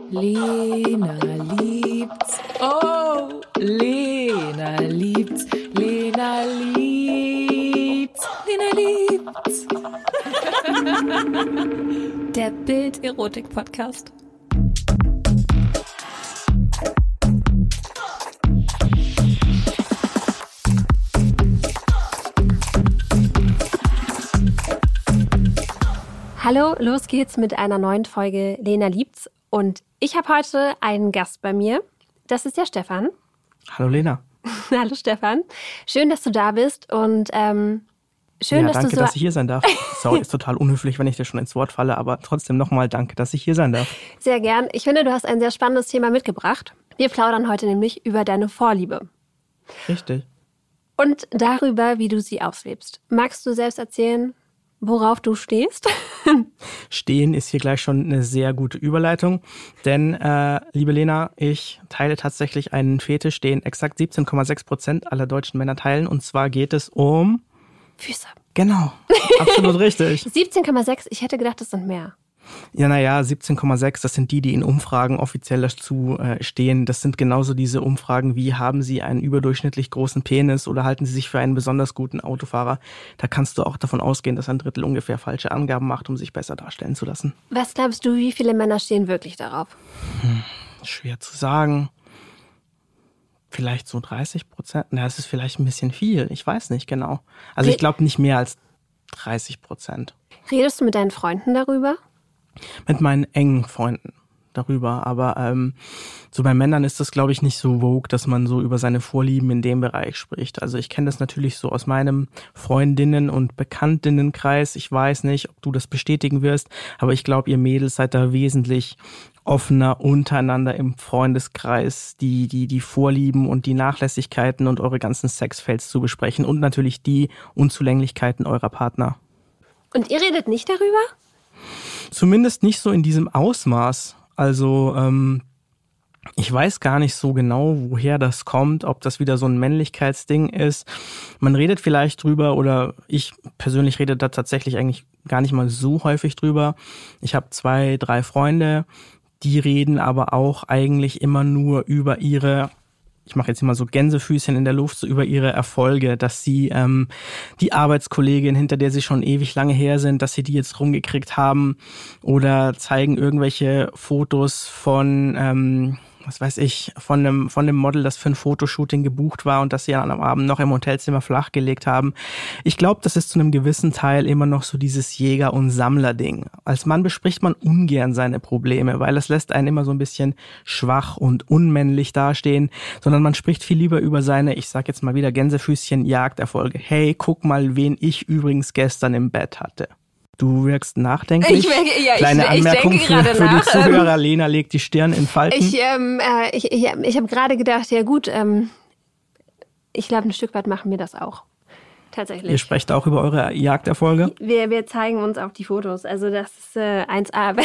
Lena liebt's. Oh, Lena liebt's. Lena liebt's. Lena liebt's. Der Bild-Erotik-Podcast. Hallo, los geht's mit einer neuen Folge Lena liebt's. Und ich habe heute einen Gast bei mir. Das ist der Stefan. Hallo Lena. Hallo Stefan. Schön, dass du da bist und schön, dass danke, du so... dass ich hier sein darf. Sorry, ist total unhöflich, wenn ich dir schon ins Wort falle, aber trotzdem nochmal danke, dass ich hier sein darf. Sehr gern. Ich finde, du hast ein sehr spannendes Thema mitgebracht. Wir plaudern heute nämlich über deine Vorliebe. Richtig. Und darüber, wie du sie auslebst. Magst du selbst erzählen, worauf du stehst? Stehen ist hier gleich schon eine sehr gute Überleitung, denn, liebe Lena, ich teile tatsächlich einen Fetisch, den exakt 17,6% aller deutschen Männer teilen, und zwar geht es um... Füße. Genau, absolut richtig. 17,6, ich hätte gedacht, das sind mehr. Ja, 17,6, das sind die in Umfragen offiziell dazu stehen. Das sind genauso diese Umfragen wie: haben Sie einen überdurchschnittlich großen Penis oder halten Sie sich für einen besonders guten Autofahrer? Da kannst du auch davon ausgehen, dass ein Drittel ungefähr falsche Angaben macht, um sich besser darstellen zu lassen. Was glaubst du, wie viele Männer stehen wirklich darauf? Schwer zu sagen. Vielleicht so 30%. Na, das ist vielleicht ein bisschen viel. Ich weiß nicht genau. Also ich glaube nicht mehr als 30%. Redest du mit deinen Freunden darüber? Mit meinen engen Freunden darüber, aber so bei Männern ist das, glaube ich, nicht so vogue, dass man so über seine Vorlieben in dem Bereich spricht. Also ich kenne das natürlich so aus meinem Freundinnen- und Bekanntinnenkreis. Ich weiß nicht, ob du das bestätigen wirst, aber ich glaube, ihr Mädels seid da wesentlich offener untereinander im Freundeskreis, die Vorlieben und die Nachlässigkeiten und eure ganzen Sexfails zu besprechen und natürlich die Unzulänglichkeiten eurer Partner. Und ihr redet nicht darüber? Zumindest nicht so in diesem Ausmaß. Also ich weiß gar nicht so genau, woher das kommt, ob das wieder so ein Männlichkeitsding ist. Man redet vielleicht drüber, oder ich persönlich rede da tatsächlich eigentlich gar nicht mal so häufig drüber. Ich habe 2, 3 Freunde, die reden aber auch eigentlich immer nur über ihre... Ich mache jetzt immer so Gänsefüßchen in der Luft, so über ihre Erfolge, dass sie die Arbeitskollegin, hinter der sie schon ewig lange her sind, dass sie die jetzt rumgekriegt haben, oder zeigen irgendwelche Fotos von, was weiß ich, von einem Model, das für ein Fotoshooting gebucht war und das sie dann am Abend noch im Hotelzimmer flachgelegt haben. Ich glaube, das ist zu einem gewissen Teil immer noch so dieses Jäger- und Sammler-Ding. Als Mann bespricht man ungern seine Probleme, weil das lässt einen immer so ein bisschen schwach und unmännlich dastehen, sondern man spricht viel lieber über seine, ich sag jetzt mal wieder Gänsefüßchen, Jagderfolge. Hey, guck mal, wen ich übrigens gestern im Bett hatte. Du wirkst nachdenklich. Kleine Anmerkung ich denke für die Zuhörer. Lena legt die Stirn in Falten. Ich habe gerade gedacht, ja gut, ich glaube, ein Stück weit machen wir das auch. Tatsächlich. Ihr sprecht auch über eure Jagderfolge? Wir zeigen uns auch die Fotos. Also das ist 1A.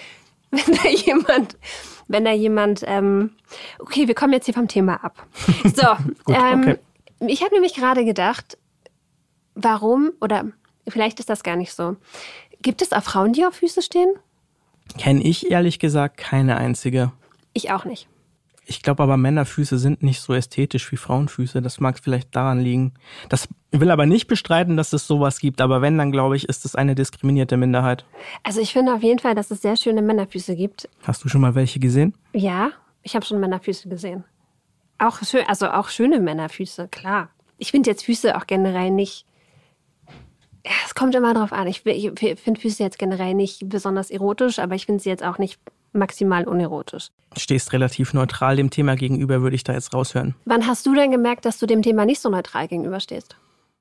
Wenn da jemand okay, wir kommen jetzt hier vom Thema ab. So, Gut, okay. Ich habe nämlich gerade gedacht, warum, oder vielleicht ist das gar nicht so. Gibt es auch Frauen, die auf Füße stehen? Kenne ich ehrlich gesagt keine einzige. Ich auch nicht. Ich glaube aber, Männerfüße sind nicht so ästhetisch wie Frauenfüße. Das mag vielleicht daran liegen. Das will aber nicht bestreiten, dass es sowas gibt. Aber wenn, dann glaube ich, ist es eine diskriminierte Minderheit. Also ich finde auf jeden Fall, dass es sehr schöne Männerfüße gibt. Hast du schon mal welche gesehen? Ja, ich habe schon Männerfüße gesehen. Auch schön, also auch schöne Männerfüße, klar. Ich finde jetzt Füße auch generell nicht... Ja, es kommt immer drauf an. Ich finde Füße jetzt generell nicht besonders erotisch, aber ich finde sie jetzt auch nicht maximal unerotisch. Du stehst relativ neutral dem Thema gegenüber, würde ich da jetzt raushören. Wann hast du denn gemerkt, dass du dem Thema nicht so neutral gegenüberstehst?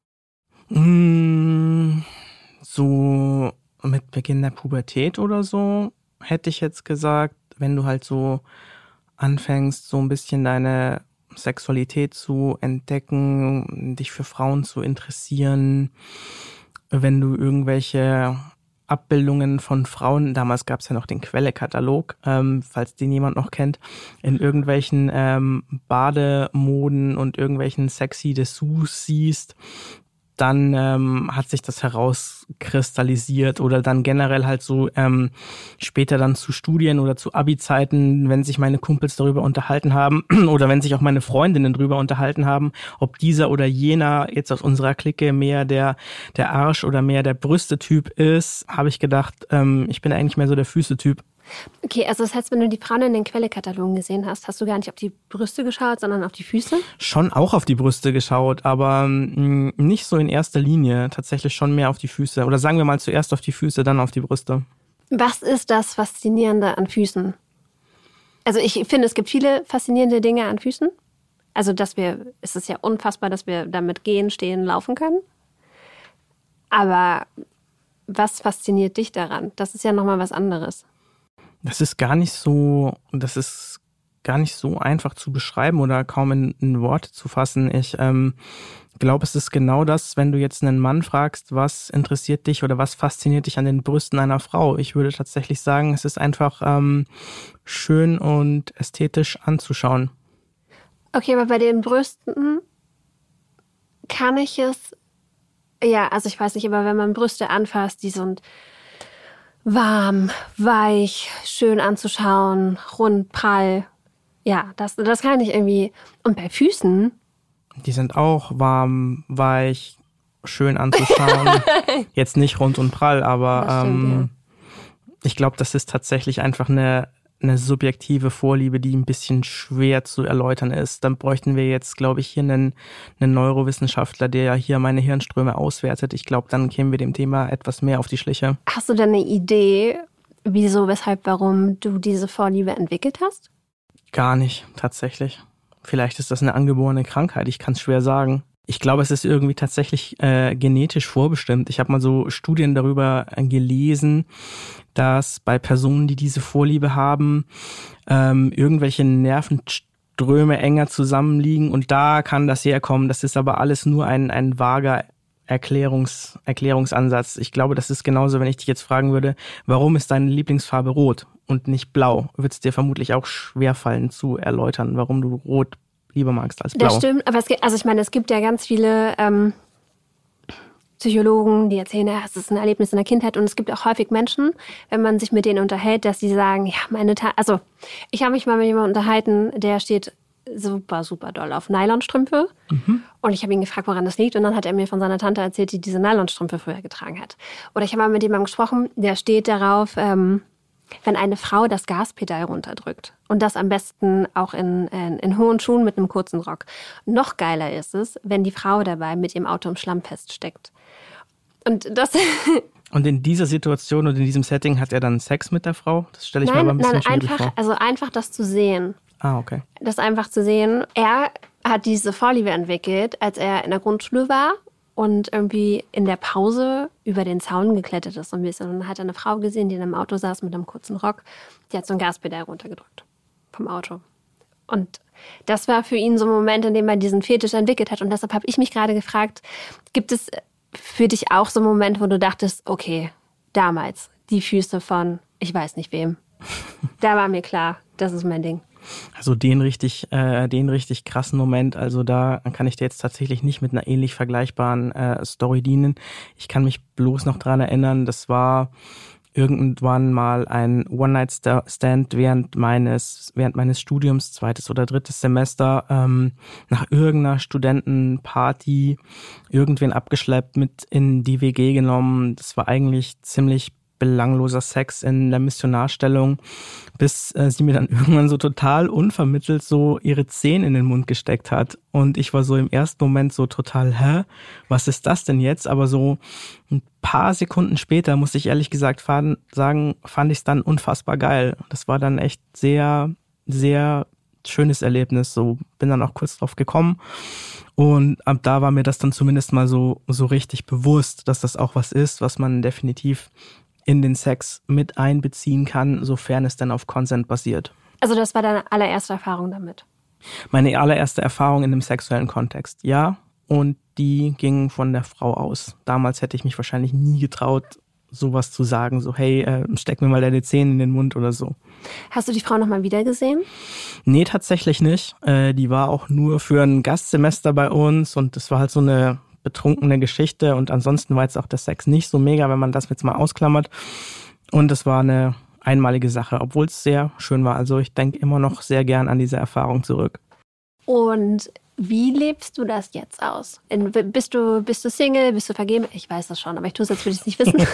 So mit Beginn der Pubertät oder so, hätte ich jetzt gesagt, wenn du halt so anfängst, so ein bisschen deine Sexualität zu entdecken, dich für Frauen zu interessieren, wenn du irgendwelche Abbildungen von Frauen, damals gab es ja noch den Quelle-Katalog, falls den jemand noch kennt, in irgendwelchen Bademoden und irgendwelchen sexy Dessous siehst, dann hat sich das herauskristallisiert oder dann generell halt so später dann zu Studien oder zu Abi-Zeiten, wenn sich meine Kumpels darüber unterhalten haben oder wenn sich auch meine Freundinnen darüber unterhalten haben, ob dieser oder jener jetzt aus unserer Clique mehr der Arsch oder mehr der Brüste-Typ ist, habe ich gedacht, ich bin eigentlich mehr so der Füße-Typ. Okay, also das heißt, wenn du die Frauen in den Quellekatalogen gesehen hast, hast du gar nicht auf die Brüste geschaut, sondern auf die Füße? Schon auch auf die Brüste geschaut, aber nicht so in erster Linie. Tatsächlich schon mehr auf die Füße. Oder sagen wir mal zuerst auf die Füße, dann auf die Brüste. Was ist das Faszinierende an Füßen? Also ich finde, es gibt viele faszinierende Dinge an Füßen. Also es ist ja unfassbar, dass wir damit gehen, stehen, laufen können. Aber was fasziniert dich daran? Das ist ja nochmal was anderes. Das ist gar nicht so einfach zu beschreiben oder kaum in Worte zu fassen. Ich glaube, es ist genau das, wenn du jetzt einen Mann fragst, was interessiert dich oder was fasziniert dich an den Brüsten einer Frau. Ich würde tatsächlich sagen, es ist einfach schön und ästhetisch anzuschauen. Okay, aber bei den Brüsten kann ich es, ja, also ich weiß nicht, aber wenn man Brüste anfasst, die sind warm, weich, schön anzuschauen, rund, prall. Ja, das kann ich irgendwie. Und bei Füßen? Die sind auch warm, weich, schön anzuschauen. Jetzt nicht rund und prall, aber stimmt, ich glaube, das ist tatsächlich einfach eine subjektive Vorliebe, die ein bisschen schwer zu erläutern ist. Dann bräuchten wir jetzt, glaube ich, hier einen Neurowissenschaftler, der ja hier meine Hirnströme auswertet. Ich glaube, dann kämen wir dem Thema etwas mehr auf die Schliche. Hast du denn eine Idee, wieso, weshalb, warum du diese Vorliebe entwickelt hast? Gar nicht, tatsächlich. Vielleicht ist das eine angeborene Krankheit, ich kann es schwer sagen. Ich glaube, es ist irgendwie tatsächlich genetisch vorbestimmt. Ich habe mal so Studien darüber gelesen, dass bei Personen, die diese Vorliebe haben, irgendwelche Nervenströme enger zusammenliegen und da kann das herkommen. Das ist aber alles nur ein vager Erklärungsansatz. Ich glaube, das ist genauso, wenn ich dich jetzt fragen würde, warum ist deine Lieblingsfarbe rot und nicht blau? Wird es dir vermutlich auch schwerfallen zu erläutern, warum du rot lieber magst als blau. Das stimmt, aber es gibt ja ganz viele Psychologen, die erzählen, ja, es ist ein Erlebnis in der Kindheit und es gibt auch häufig Menschen, wenn man sich mit denen unterhält, dass sie sagen, ja, also ich habe mich mal mit jemandem unterhalten, der steht super, super doll auf Nylonstrümpfe und ich habe ihn gefragt, woran das liegt und dann hat er mir von seiner Tante erzählt, die diese Nylonstrümpfe früher getragen hat. Oder ich habe mal mit jemandem gesprochen, der steht darauf, wenn eine Frau das Gaspedal runterdrückt und das am besten auch in hohen Schuhen mit einem kurzen Rock. Noch geiler ist es, wenn die Frau dabei mit ihrem Auto im Schlamm feststeckt. Und das... Und in dieser Situation und in diesem Setting hat er dann Sex mit der Frau? Das stelle ich mir aber ein bisschen schwierig vor. Also einfach das zu sehen. Ah, okay. Das einfach zu sehen. Er hat diese Vorliebe entwickelt, als er in der Grundschule war und irgendwie in der Pause über den Zaun geklettert ist so ein bisschen. Und dann hat er eine Frau gesehen, die in einem Auto saß mit einem kurzen Rock. Die hat so ein Gaspedal runtergedrückt vom Auto. Und das war für ihn so ein Moment, in dem er diesen Fetisch entwickelt hat. Und deshalb habe ich mich gerade gefragt, gibt es für dich auch so einen Moment, wo du dachtest, okay, damals die Füße von ich weiß nicht wem. Da war mir klar, das ist mein Ding. Also den richtig krassen Moment, also da kann ich dir jetzt tatsächlich nicht mit einer ähnlich vergleichbaren Story dienen. Ich kann mich bloß noch dran erinnern, das war irgendwann mal ein One-Night-Stand während meines Studiums, 2. oder 3. Semester, nach irgendeiner Studentenparty irgendwen abgeschleppt, mit in die WG genommen. Das war eigentlich ziemlich belangloser Sex in der Missionarstellung, bis sie mir dann irgendwann so total unvermittelt so ihre Zehen in den Mund gesteckt hat. Und ich war so im ersten Moment so total, was ist das denn jetzt? Aber so ein paar Sekunden später, muss ich ehrlich gesagt fand ich es dann unfassbar geil. Das war dann echt sehr, sehr schönes Erlebnis. So bin dann auch kurz drauf gekommen. Und ab da war mir das dann zumindest mal so richtig bewusst, dass das auch was ist, was man definitiv in den Sex mit einbeziehen kann, sofern es dann auf Consent basiert. Also das war deine allererste Erfahrung damit? Meine allererste Erfahrung in einem sexuellen Kontext, ja. Und die ging von der Frau aus. Damals hätte ich mich wahrscheinlich nie getraut, sowas zu sagen, so hey, steck mir mal deine Zähne in den Mund oder so. Hast du die Frau nochmal wieder gesehen? Nee, tatsächlich nicht. Die war auch nur für ein Gastsemester bei uns und das war halt so eine betrunkene Geschichte und ansonsten war jetzt auch der Sex nicht so mega, wenn man das jetzt mal ausklammert. Und es war eine einmalige Sache, obwohl es sehr schön war. Also ich denke immer noch sehr gern an diese Erfahrung zurück. Und wie lebst du das jetzt aus? Bist du Single? Bist du vergeben? Ich weiß das schon, aber ich tue es, als würde ich es nicht wissen.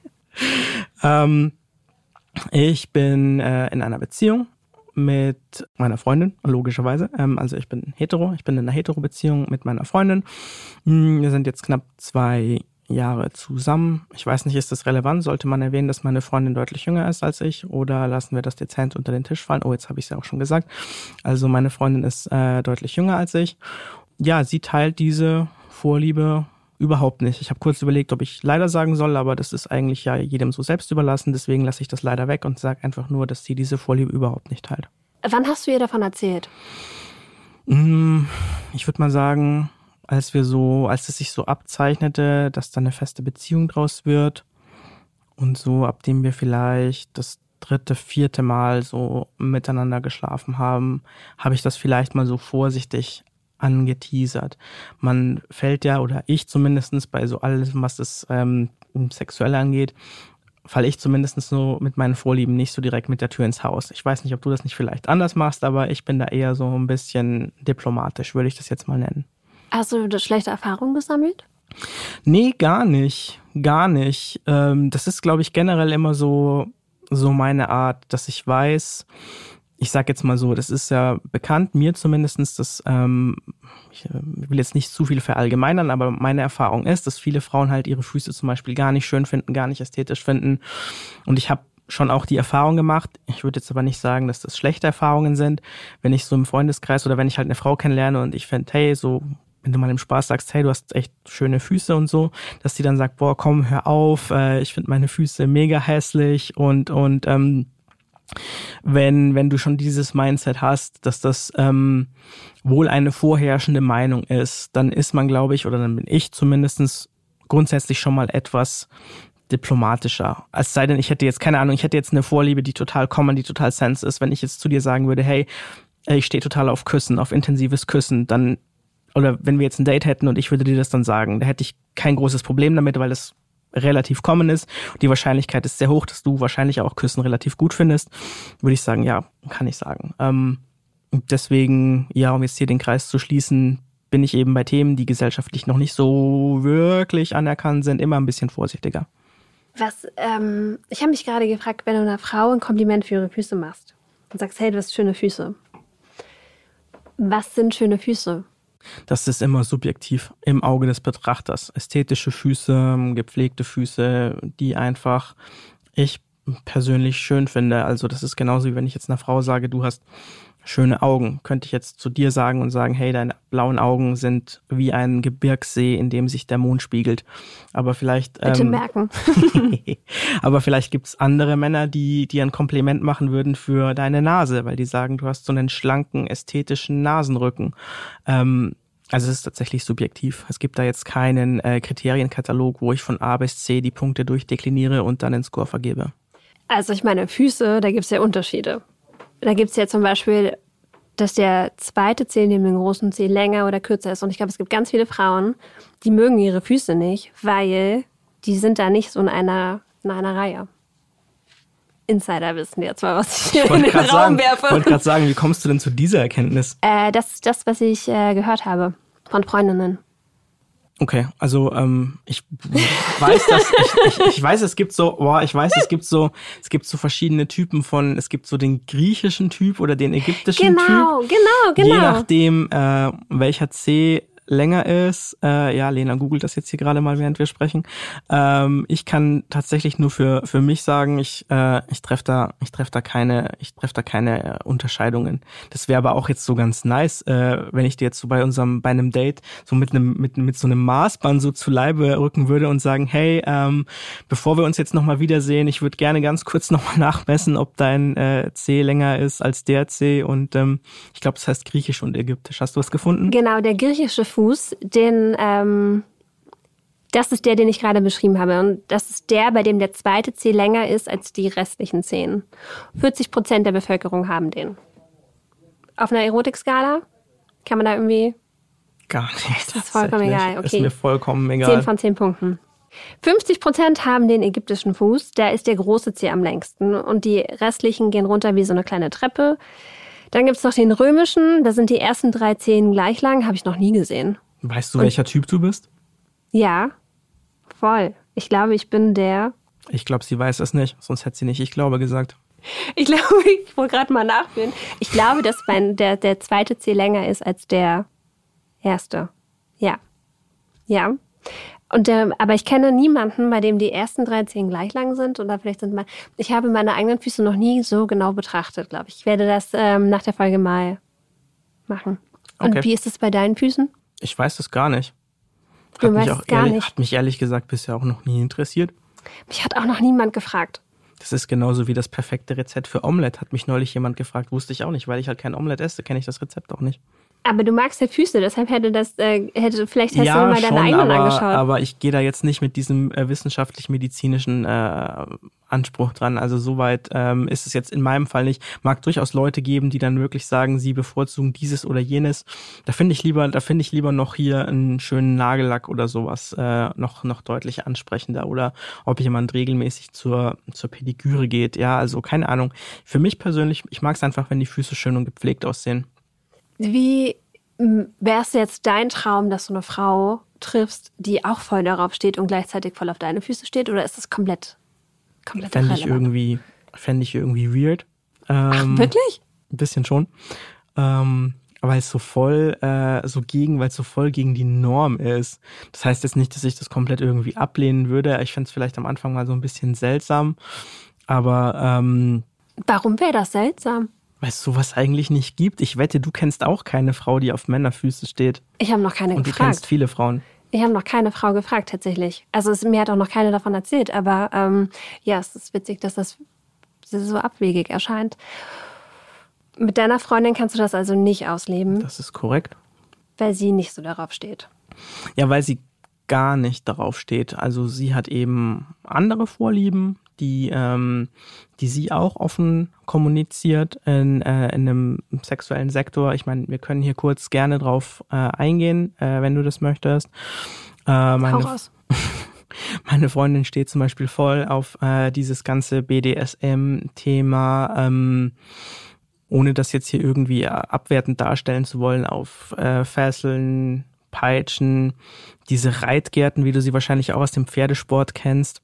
Ich bin in einer Beziehung mit meiner Freundin, logischerweise. Also ich bin hetero, ich bin in einer Hetero-Beziehung mit meiner Freundin. Wir sind jetzt knapp 2 Jahre zusammen. Ich weiß nicht, ist das relevant? Sollte man erwähnen, dass meine Freundin deutlich jünger ist als ich oder lassen wir das dezent unter den Tisch fallen? Oh, jetzt habe ich es ja auch schon gesagt. Also meine Freundin ist deutlich jünger als ich. Ja, sie teilt diese Vorliebe überhaupt nicht. Ich habe kurz überlegt, ob ich leider sagen soll, aber das ist eigentlich ja jedem so selbst überlassen. Deswegen lasse ich das leider weg und sage einfach nur, dass sie diese Vorliebe überhaupt nicht teilt. Wann hast du ihr davon erzählt? Ich würde mal sagen, als es sich so abzeichnete, dass da eine feste Beziehung draus wird und so, ab dem wir vielleicht das 3., 4. Mal so miteinander geschlafen haben, habe ich das vielleicht mal so vorsichtig angeteasert. Man fällt ja, oder ich zumindest bei so allem, was das Sexuelle angeht, falle ich zumindest so mit meinen Vorlieben nicht so direkt mit der Tür ins Haus. Ich weiß nicht, ob du das nicht vielleicht anders machst, aber ich bin da eher so ein bisschen diplomatisch, würde ich das jetzt mal nennen. Hast du da schlechte Erfahrungen gesammelt? Nee, gar nicht. Gar nicht. Das ist, glaube ich, generell immer so meine Art, dass ich weiß, ich sag jetzt mal so, das ist ja bekannt, mir zumindestens, dass, ich will jetzt nicht zu viel verallgemeinern, aber meine Erfahrung ist, dass viele Frauen halt ihre Füße zum Beispiel gar nicht schön finden, gar nicht ästhetisch finden. Und ich habe schon auch die Erfahrung gemacht, ich würde jetzt aber nicht sagen, dass das schlechte Erfahrungen sind, wenn ich so im Freundeskreis oder wenn ich halt eine Frau kennenlerne und ich fände, hey, so, wenn du mal im Spaß sagst, hey, du hast echt schöne Füße und so, dass die dann sagt, boah, komm, hör auf, ich finde meine Füße mega hässlich und wenn du schon dieses Mindset hast, dass das wohl eine vorherrschende Meinung ist, dann ist man, glaube ich, oder dann bin ich zumindest grundsätzlich schon mal etwas diplomatischer. Es sei denn, ich hätte jetzt, keine Ahnung, ich hätte jetzt eine Vorliebe, die total common, die total sense ist. Wenn ich jetzt zu dir sagen würde, hey, ich stehe total auf Küssen, auf intensives Küssen, dann, oder wenn wir jetzt ein Date hätten und ich würde dir das dann sagen, da hätte ich kein großes Problem damit, weil das relativ common ist. Die Wahrscheinlichkeit ist sehr hoch, dass du wahrscheinlich auch Küssen relativ gut findest. Würde ich sagen, ja, kann ich sagen. Deswegen, ja, um jetzt hier den Kreis zu schließen, bin ich eben bei Themen, die gesellschaftlich noch nicht so wirklich anerkannt sind, immer ein bisschen vorsichtiger. Ich habe mich gerade gefragt, wenn du einer Frau ein Kompliment für ihre Füße machst und sagst, hey, du hast schöne Füße. Was sind schöne Füße? Das ist immer subjektiv im Auge des Betrachters. Ästhetische Füße, gepflegte Füße, die einfach ich persönlich schön finde. Also das ist genauso wie wenn ich jetzt einer Frau sage, du hast schöne Augen. Könnte ich jetzt zu dir sagen und sagen, hey, deine blauen Augen sind wie ein Gebirgssee, in dem sich der Mond spiegelt. Aber vielleicht bitte merken. Aber vielleicht gibt's andere Männer, die dir ein Kompliment machen würden für deine Nase, weil die sagen, du hast so einen schlanken, ästhetischen Nasenrücken. Also es ist tatsächlich subjektiv. Es gibt da jetzt keinen Kriterienkatalog, wo ich von A bis C die Punkte durchdekliniere und dann einen Score vergebe. Also ich meine, Füße, da gibt's ja Unterschiede. Da gibt's ja zum Beispiel, dass der zweite Zeh neben dem großen Zeh länger oder kürzer ist. Und ich glaube, es gibt ganz viele Frauen, die mögen ihre Füße nicht, weil die sind da nicht so in einer Reihe. Insider wissen jetzt mal, was ich hier in den Raum werfe. Ich wollte gerade sagen, wie kommst du denn zu dieser Erkenntnis? Das ist das, was ich gehört habe von Freundinnen. Okay, also ich weiß, es gibt so verschiedene Typen von, es gibt so den griechischen Typ oder den ägyptischen Typ. Genau. Je nachdem, welcher C länger ist. Ja, Lena googelt das jetzt hier gerade mal, während wir sprechen. Ich kann tatsächlich nur für mich sagen, ich treffe da keine Unterscheidungen. Das wäre aber auch jetzt so ganz nice, wenn ich dir jetzt so bei einem Date so mit so einem Maßband so zu Leibe rücken würde und sagen, hey, bevor wir uns jetzt nochmal wiedersehen, ich würde gerne ganz kurz nochmal nachmessen, ob dein C länger ist als der C und ich glaube, das heißt griechisch und ägyptisch. Hast du was gefunden? Genau, der griechische Fuß, das ist der, den ich gerade beschrieben habe. Und das ist der, bei dem der zweite Zeh länger ist als die restlichen Zehen. 40% der Bevölkerung haben den. Auf einer Erotikskala kann man da irgendwie... gar nicht. Das ist vollkommen egal, okay. Ist mir vollkommen egal. 10 von 10 Punkten. 50% haben den ägyptischen Fuß, da ist der große Zeh am längsten. Und die restlichen gehen runter wie so eine kleine Treppe. Dann gibt es noch den römischen, da sind die ersten 3 Zehen gleich lang, habe ich noch nie gesehen. Weißt du, welcher Typ du bist? Ja, voll. Ich glaube, ich bin der... Ich glaube, sie weiß es nicht, sonst hätte sie nicht ich glaube gesagt. Ich glaube, ich wollte gerade mal nachführen. Ich glaube, dass der zweite Zeh länger ist als der erste. Ja. Ja. Aber ich kenne niemanden, bei dem die ersten 3 Zehen gleich lang sind. Oder vielleicht ich habe meine eigenen Füße noch nie so genau betrachtet, glaube ich. Ich werde das nach der Folge mal machen. Und Okay. wie ist es bei deinen Füßen? Ich weiß es gar nicht. Du weißt es gar nicht. Hat mich ehrlich gesagt bisher auch noch nie interessiert. Mich hat auch noch niemand gefragt. Das ist genauso wie das perfekte Rezept für Omelette. Hat mich neulich jemand gefragt, wusste ich auch nicht, weil ich halt kein Omelette esse, kenne ich das Rezept auch nicht. Aber du magst ja Füße, deshalb vielleicht hast du mal deine eigenen angeschaut. Aber ich gehe da jetzt nicht mit diesem wissenschaftlich-medizinischen Anspruch dran. Also soweit ist es jetzt in meinem Fall nicht. Mag durchaus Leute geben, die dann wirklich sagen, sie bevorzugen dieses oder jenes. Da finde ich lieber noch hier einen schönen Nagellack oder sowas noch deutlich ansprechender. Oder ob jemand regelmäßig zur Pediküre geht. Ja, also keine Ahnung. Für mich persönlich, ich mag es einfach, wenn die Füße schön und gepflegt aussehen. Wie wäre es jetzt dein Traum, dass du eine Frau triffst, die auch voll darauf steht und gleichzeitig voll auf deine Füße steht? Oder ist das komplett Fände ich irgendwie weird. Ach, wirklich? Ein bisschen schon. Weil es so voll gegen die Norm ist. Das heißt jetzt nicht, dass ich das komplett irgendwie ablehnen würde. Ich fände es vielleicht am Anfang mal so ein bisschen seltsam. Aber warum wäre das seltsam? weil es sowas eigentlich nicht gibt. Ich wette, du kennst auch keine Frau, die auf Männerfüße steht. Ich habe noch keine Und gefragt. du kennst viele Frauen. Ich habe noch keine Frau gefragt, tatsächlich. Also mir hat auch noch keine davon erzählt. Aber ja, es ist witzig, dass das so abwegig erscheint. Mit deiner Freundin kannst du das also nicht ausleben, Das ist korrekt. weil sie nicht so darauf steht. Ja, weil sie gar nicht darauf steht. Also sie hat eben andere Vorlieben, die sie auch offen kommuniziert in einem sexuellen Sektor. Ich meine, wir können hier kurz gerne drauf eingehen, wenn du das möchtest. Hau raus. Meine Freundin steht zum Beispiel voll auf dieses ganze BDSM-Thema, ohne das jetzt hier irgendwie abwertend darstellen zu wollen, auf Fesseln, Peitschen, diese Reitgärten, wie du sie wahrscheinlich auch aus dem Pferdesport kennst.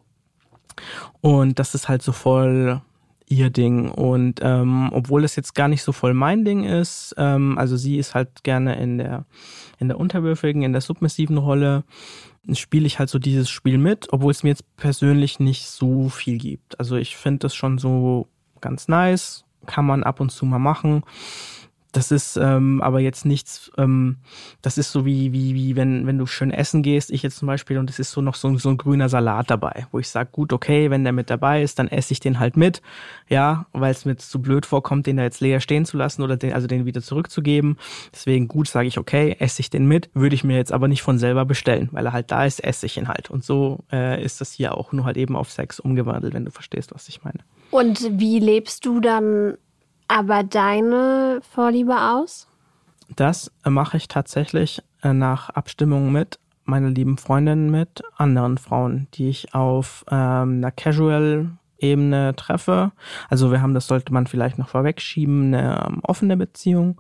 Und das ist halt so voll ihr Ding. Und obwohl das jetzt gar nicht so voll mein Ding ist, also sie ist halt gerne in der unterwürfigen, in der submissiven Rolle, spiele ich halt so dieses Spiel mit, obwohl es mir jetzt persönlich nicht so viel gibt. Also ich finde das schon so ganz nice, kann man ab und zu mal machen. Das ist aber jetzt nichts, das ist so wie wenn du schön essen gehst, ich jetzt zum Beispiel, und es ist so noch so ein grüner Salat dabei, wo ich sage, gut, okay, wenn der mit dabei ist, dann esse ich den halt mit, ja, weil es mir jetzt zu blöd vorkommt, den da jetzt leer stehen zu lassen oder den wieder zurückzugeben. Deswegen gut, sage ich, okay, esse ich den mit, würde ich mir jetzt aber nicht von selber bestellen, weil er halt da ist, esse ich ihn halt. Und so ist das hier auch, nur halt eben auf Sex umgewandelt, wenn du verstehst, was ich meine. Und wie lebst du dann aber deine Vorliebe aus? Das mache ich tatsächlich nach Abstimmung mit meiner lieben Freundin, mit anderen Frauen, die ich auf einer Casual-Ebene treffe. Also das sollte man vielleicht noch vorwegschieben, eine offene Beziehung.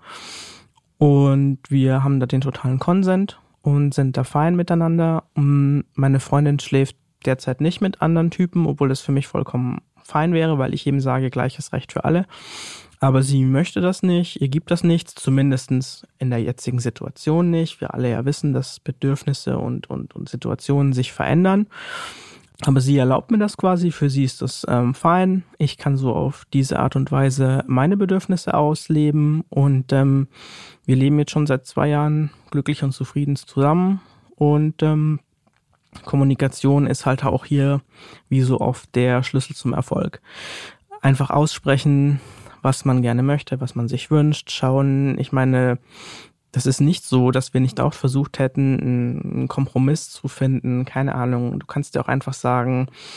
Und wir haben da den totalen Konsent und sind da fein miteinander. Meine Freundin schläft derzeit nicht mit anderen Typen, obwohl das für mich vollkommen fein wäre, weil ich eben sage, gleiches Recht für alle. Aber sie möchte das nicht, ihr gibt das nichts, zumindest in der jetzigen Situation nicht. Wir alle ja wissen, dass Bedürfnisse und Situationen sich verändern. Aber sie erlaubt mir das quasi, für sie ist das fein. Ich kann so auf diese Art und Weise meine Bedürfnisse ausleben. Und wir leben jetzt schon seit 2 Jahren glücklich und zufrieden zusammen. Und Kommunikation ist halt auch hier wie so oft der Schlüssel zum Erfolg. Einfach aussprechen, was man gerne möchte, was man sich wünscht, schauen. Ich meine, das ist nicht so, dass wir nicht auch versucht hätten, einen Kompromiss zu finden. Keine Ahnung. Du kannst dir auch einfach sagen,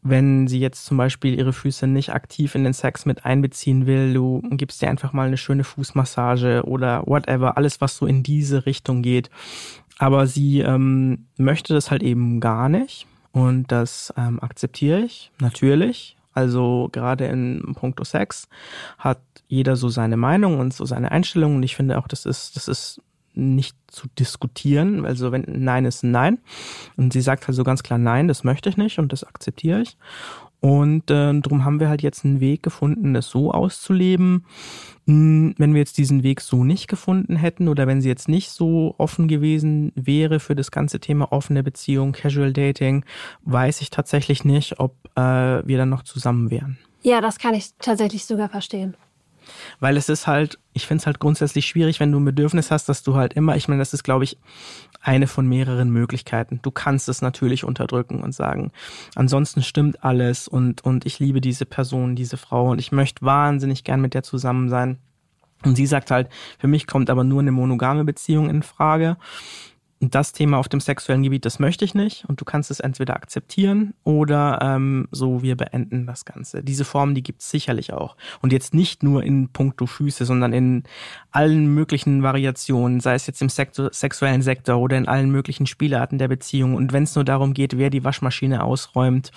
wenn sie jetzt zum Beispiel ihre Füße nicht aktiv in den Sex mit einbeziehen will, du gibst dir einfach mal eine schöne Fußmassage oder whatever, alles, was so in diese Richtung geht. Aber sie möchte das halt eben gar nicht und das akzeptiere ich natürlich. Also gerade in puncto Sex hat jeder so seine Meinung und so seine Einstellung und ich finde auch, das ist nicht zu diskutieren, also wenn Nein ist ein Nein und sie sagt also ganz klar Nein, das möchte ich nicht und das akzeptiere ich und darum haben wir halt jetzt einen Weg gefunden, das so auszuleben. Wenn wir jetzt diesen Weg so nicht gefunden hätten oder wenn sie jetzt nicht so offen gewesen wäre für das ganze Thema offene Beziehung, Casual Dating, weiß ich tatsächlich nicht, ob wir dann noch zusammen wären. Ja, das kann ich tatsächlich sogar verstehen. Weil es ist halt, ich finde es halt grundsätzlich schwierig, wenn du ein Bedürfnis hast, dass du halt immer, ich meine, das ist, glaube ich, eine von mehreren Möglichkeiten. Du kannst es natürlich unterdrücken und sagen, ansonsten stimmt alles und ich liebe diese Person, diese Frau und ich möchte wahnsinnig gern mit der zusammen sein. Und sie sagt halt, für mich kommt aber nur eine monogame Beziehung in Frage. Und das Thema auf dem sexuellen Gebiet, das möchte ich nicht. Und du kannst es entweder akzeptieren oder so, wir beenden das Ganze. Diese Formen, die gibt es sicherlich auch. Und jetzt nicht nur in puncto Füße, sondern in allen möglichen Variationen, sei es jetzt im sexuellen Sektor oder in allen möglichen Spielarten der Beziehung. Und wenn es nur darum geht, wer die Waschmaschine ausräumt.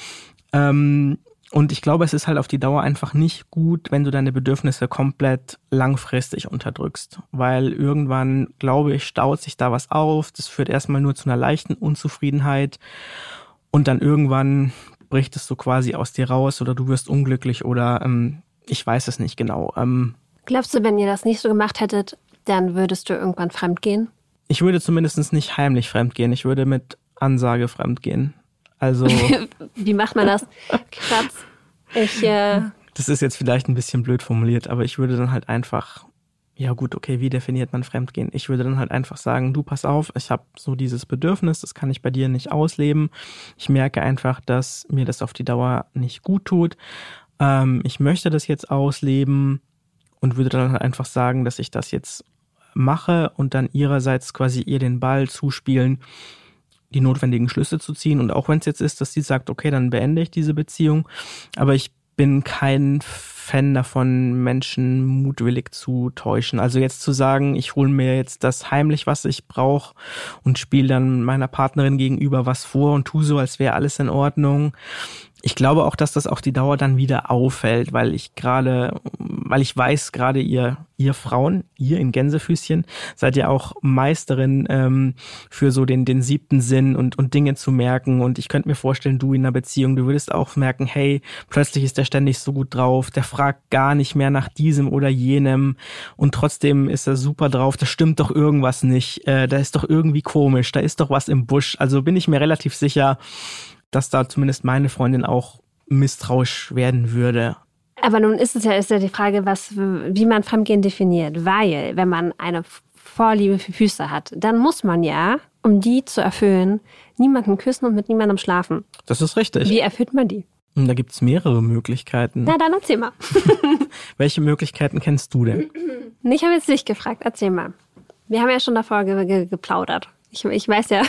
Und ich glaube, es ist halt auf die Dauer einfach nicht gut, wenn du deine Bedürfnisse komplett langfristig unterdrückst. Weil irgendwann, glaube ich, staut sich da was auf. Das führt erstmal nur zu einer leichten Unzufriedenheit. Und dann irgendwann bricht es so quasi aus dir raus oder du wirst unglücklich oder ich weiß es nicht genau. Glaubst du, wenn ihr das nicht so gemacht hättet, dann würdest du irgendwann fremdgehen? Ich würde zumindest nicht heimlich fremdgehen. Ich würde mit Ansage fremdgehen. Also wie macht man das? Schatz, das ist jetzt vielleicht ein bisschen blöd formuliert, aber ich würde dann halt einfach, ja gut, okay, wie definiert man Fremdgehen? Ich würde dann halt einfach sagen, du pass auf, ich habe so dieses Bedürfnis, das kann ich bei dir nicht ausleben. Ich merke einfach, dass mir das auf die Dauer nicht gut tut. Ich möchte das jetzt ausleben und würde dann halt einfach sagen, dass ich das jetzt mache und dann ihrerseits quasi ihr den Ball zuspielen, die notwendigen Schlüsse zu ziehen. Und auch wenn es jetzt ist, dass sie sagt, okay, dann beende ich diese Beziehung. Aber ich bin kein Fan davon, Menschen mutwillig zu täuschen. Also jetzt zu sagen, ich hole mir jetzt das heimlich, was ich brauche und spiele dann meiner Partnerin gegenüber was vor und tu so, als wäre alles in Ordnung. Ich glaube auch, dass das auf die Dauer dann wieder auffällt, weil ich weiß, gerade ihr Frauen, ihr in Gänsefüßchen, seid ja auch Meisterin für so den 7. Sinn und Dinge zu merken. Und ich könnte mir vorstellen, du in einer Beziehung, du würdest auch merken, hey, plötzlich ist der ständig so gut drauf, der fragt gar nicht mehr nach diesem oder jenem und trotzdem ist er super drauf, da stimmt doch irgendwas nicht, da ist doch irgendwie komisch, da ist doch was im Busch. Also bin ich mir relativ sicher, dass da zumindest meine Freundin auch misstrauisch werden würde. Aber nun ist ja die Frage, wie man Fremdgehen definiert. Weil, wenn man eine Vorliebe für Füße hat, dann muss man ja, um die zu erfüllen, niemanden küssen und mit niemandem schlafen. Das ist richtig. Wie erfüllt man die? Und da gibt es mehrere Möglichkeiten. Na, dann erzähl mal. Welche Möglichkeiten kennst du denn? Ich habe jetzt dich gefragt, erzähl mal. Wir haben ja schon davor geplaudert. Ich weiß ja.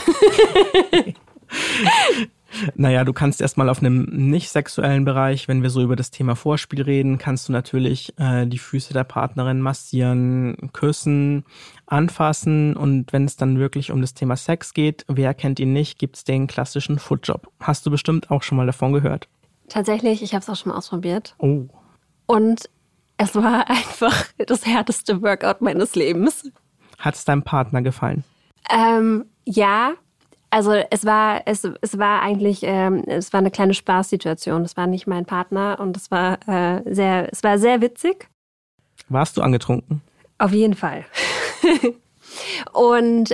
Naja, du kannst erstmal auf einem nicht sexuellen Bereich, wenn wir so über das Thema Vorspiel reden, kannst du natürlich die Füße der Partnerin massieren, küssen, anfassen und wenn es dann wirklich um das Thema Sex geht, wer kennt ihn nicht, gibt's den klassischen Footjob. Hast du bestimmt auch schon mal davon gehört? Tatsächlich, ich habe es auch schon mal ausprobiert. Oh. Und es war einfach das härteste Workout meines Lebens. Hat's deinem Partner gefallen? Ja. Also es war eigentlich, es war eine kleine Spaßsituation. Es war nicht mein Partner und es war sehr witzig. Warst du angetrunken? Auf jeden Fall. Und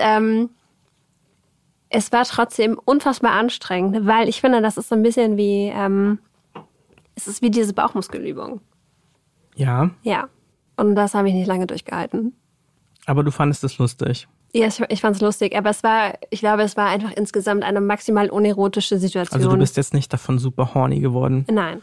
es war trotzdem unfassbar anstrengend, weil ich finde, das ist so ein bisschen wie, es ist wie diese Bauchmuskelübung. Ja. Ja. Und das habe ich nicht lange durchgehalten. Aber du fandest es lustig. Ja, ich fand es lustig, aber ich glaube, es war einfach insgesamt eine maximal unerotische Situation. Also du bist jetzt nicht davon super horny geworden? Nein.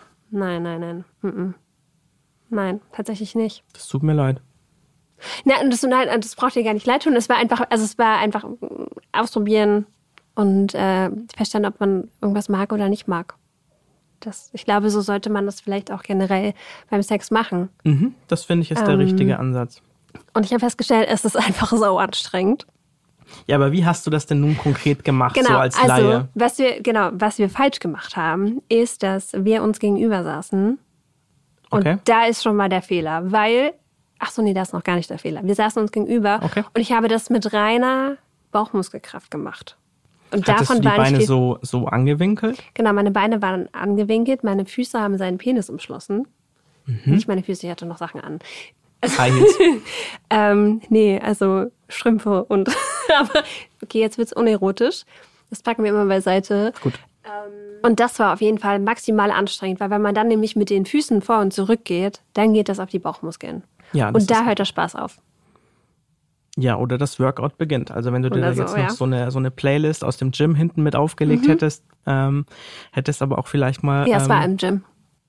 Nein, tatsächlich nicht. Das tut mir leid. Nein, das braucht dir gar nicht leid tun. Es war einfach ausprobieren und feststellen, ob man irgendwas mag oder nicht mag. Ich glaube, so sollte man das vielleicht auch generell beim Sex machen. Das finde ich ist der richtige Ansatz. Und ich habe festgestellt, es ist einfach so anstrengend. Ja, aber wie hast du das denn nun konkret gemacht, Genau, so als Laie? Was wir falsch gemacht haben, ist, dass wir uns gegenüber saßen. Und da ist schon mal der Fehler, weil, da ist noch gar nicht der Fehler. Wir saßen uns gegenüber und ich habe das mit reiner Bauchmuskelkraft gemacht. Und Hattest davon du die war Beine nicht so angewinkelt? Genau, meine Beine waren angewinkelt, meine Füße haben seinen Penis umschlossen. Nicht meine Füße, ich hatte noch Sachen an. High Heels. Nee, also Strümpfe und aber okay, jetzt wird's unerotisch. Das packen wir immer beiseite. Gut. Und das war auf jeden Fall maximal anstrengend, weil wenn man dann nämlich mit den Füßen vor und zurück geht, dann geht das auf die Bauchmuskeln. Ja, und da hört der Spaß auf. Ja, oder das Workout beginnt. Also wenn du dir jetzt noch so eine Playlist aus dem Gym hinten mit aufgelegt hättest, hättest aber auch vielleicht mal... Ja, es war im Gym.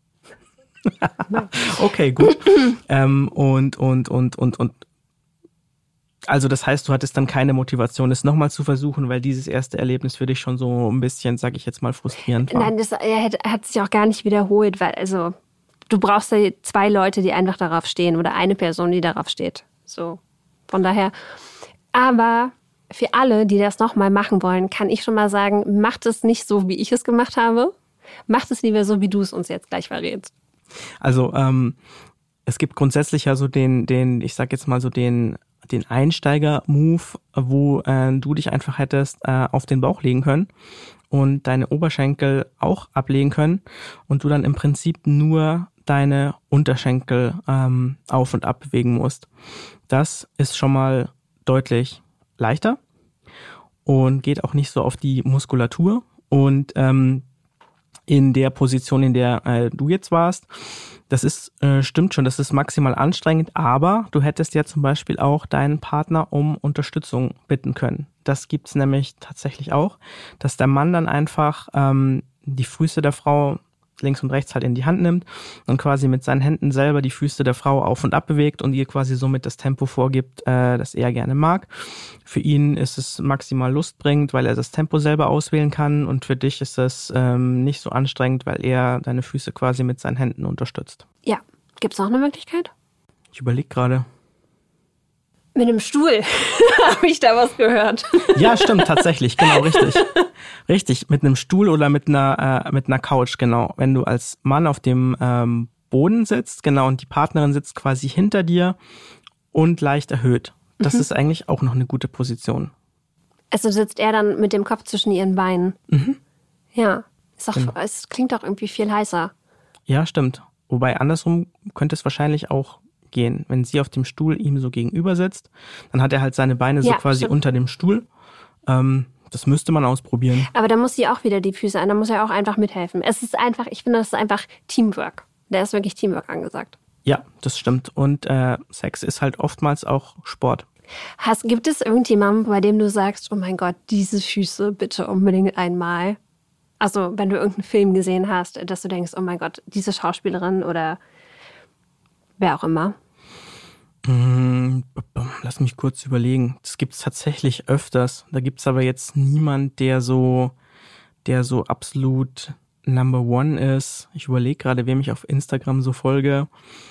Okay, gut. Also das heißt, du hattest dann keine Motivation, es nochmal zu versuchen, weil dieses erste Erlebnis für dich schon so ein bisschen, sag ich jetzt mal, frustrierend war. Nein, das hat sich auch gar nicht wiederholt, weil du brauchst ja 2 Leute, die einfach darauf stehen oder eine Person, die darauf steht. So, von daher. Aber für alle, die das nochmal machen wollen, kann ich schon mal sagen, macht es nicht so, wie ich es gemacht habe. Macht es lieber so, wie du es uns jetzt gleich verrätst. Also es gibt grundsätzlich ja so ich sag jetzt mal so den Einsteiger-Move, wo du dich einfach hättest auf den Bauch legen können und deine Oberschenkel auch ablegen können und du dann im Prinzip nur deine Unterschenkel auf und ab bewegen musst. Das ist schon mal deutlich leichter und geht auch nicht so auf die Muskulatur und in der Position, in der du jetzt warst, das ist stimmt schon, das ist maximal anstrengend, aber du hättest ja zum Beispiel auch deinen Partner um Unterstützung bitten können. Das gibt's nämlich tatsächlich auch, dass der Mann dann einfach die Füße der Frau links und rechts halt in die Hand nimmt und quasi mit seinen Händen selber die Füße der Frau auf und ab bewegt und ihr quasi somit das Tempo vorgibt, das er gerne mag. Für ihn ist es maximal lustbringend, weil er das Tempo selber auswählen kann und für dich ist es nicht so anstrengend, weil er deine Füße quasi mit seinen Händen unterstützt. Ja. Gibt's noch eine Möglichkeit? Ich überlege gerade. Mit einem Stuhl habe ich da was gehört. Ja, stimmt, tatsächlich, genau, richtig. Richtig, mit einem Stuhl oder mit einer Couch, genau. Wenn du als Mann auf dem Boden sitzt, genau, und die Partnerin sitzt quasi hinter dir und leicht erhöht. Das ist eigentlich auch noch eine gute Position. Also sitzt er dann mit dem Kopf zwischen ihren Beinen. Ja, es klingt doch irgendwie viel heißer. Ja, stimmt. Wobei andersrum könnte es wahrscheinlich auch gehen. Wenn sie auf dem Stuhl ihm so gegenüber sitzt, dann hat er halt seine Beine so quasi unter dem Stuhl. Das müsste man ausprobieren. Aber da muss sie auch wieder die Füße an, da muss er auch einfach mithelfen. Ich finde, das ist einfach Teamwork. Da ist wirklich Teamwork angesagt. Ja, das stimmt. Und Sex ist halt oftmals auch Sport. Gibt es irgendjemanden, bei dem du sagst, oh mein Gott, diese Füße bitte unbedingt einmal? Also wenn du irgendeinen Film gesehen hast, dass du denkst, oh mein Gott, diese Schauspielerin oder wer auch immer. Lass mich kurz überlegen. Das gibt es tatsächlich öfters. Da gibt es aber jetzt niemand, der so absolut Number One ist. Ich überlege gerade, wem ich auf Instagram so folge.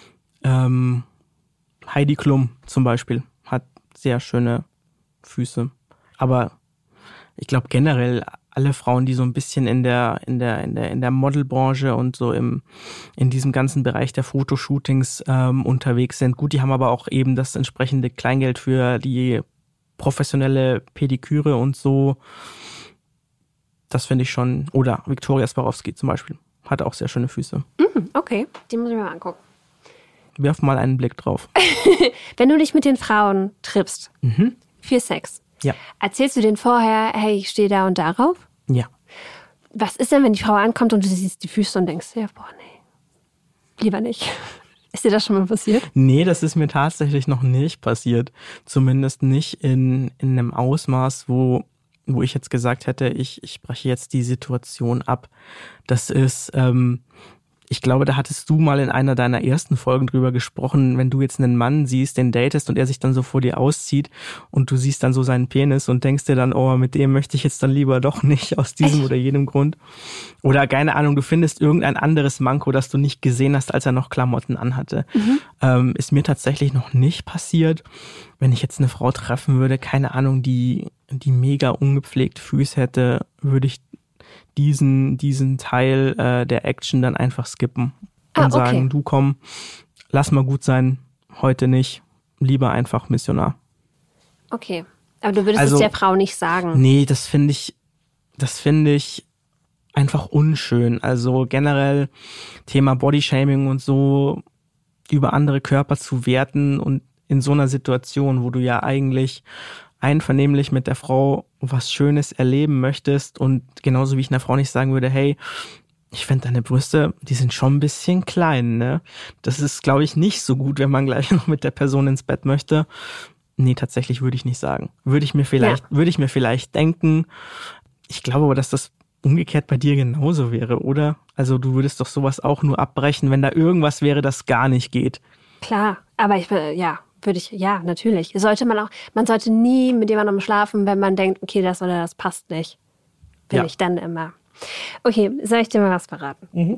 Heidi Klum zum Beispiel hat sehr schöne Füße. Aber ich glaube generell alle Frauen, die so ein bisschen in der Modelbranche und so in diesem ganzen Bereich der Fotoshootings unterwegs sind. Gut, die haben aber auch eben das entsprechende Kleingeld für die professionelle Pediküre und so. Das finde ich schon. Oder Viktoria Swarovski zum Beispiel. Hat auch sehr schöne Füße. Okay, die muss ich mir mal angucken. Werf mal einen Blick drauf. Wenn du dich mit den Frauen triffst für Sex, erzählst du denen vorher, hey, ich stehe da und darauf? Ja. Was ist denn, wenn die Frau ankommt und du siehst die Füße und denkst, ja, boah, nee, lieber nicht. Ist dir das schon mal passiert? Nee, das ist mir tatsächlich noch nicht passiert. Zumindest nicht in einem Ausmaß, wo ich jetzt gesagt hätte, ich breche jetzt die Situation ab. Das ist Ich glaube, da hattest du mal in einer deiner ersten Folgen drüber gesprochen, wenn du jetzt einen Mann siehst, den datest und er sich dann so vor dir auszieht und du siehst dann so seinen Penis und denkst dir dann, oh, mit dem möchte ich jetzt dann lieber doch nicht aus diesem oder jenem Grund. Oder keine Ahnung, du findest irgendein anderes Manko, das du nicht gesehen hast, als er noch Klamotten anhatte. Ist mir tatsächlich noch nicht passiert. Wenn ich jetzt eine Frau treffen würde, keine Ahnung, die mega ungepflegt Füße hätte, würde ich diesen Teil der Action dann einfach skippen und sagen, du komm, lass mal gut sein, heute nicht, lieber einfach Missionar. Okay, aber du würdest es der Frau nicht sagen. Nee, das finde ich einfach unschön. Also generell Thema Bodyshaming und so, über andere Körper zu werten und in so einer Situation, wo du ja eigentlich einvernehmlich mit der Frau was Schönes erleben möchtest und genauso wie ich einer Frau nicht sagen würde, hey, ich finde deine Brüste, die sind schon ein bisschen klein, ne? Das ist, glaube ich, nicht so gut, wenn man gleich noch mit der Person ins Bett möchte. Nee, tatsächlich würde ich nicht sagen. Würde ich mir vielleicht denken. Ich glaube aber, dass das umgekehrt bei dir genauso wäre, oder? Also du würdest doch sowas auch nur abbrechen, wenn da irgendwas wäre, das gar nicht geht. Klar, aber natürlich. Man sollte nie mit jemandem schlafen, wenn man denkt, okay, das oder das passt nicht. Will ich dann immer. Okay, soll ich dir mal was verraten?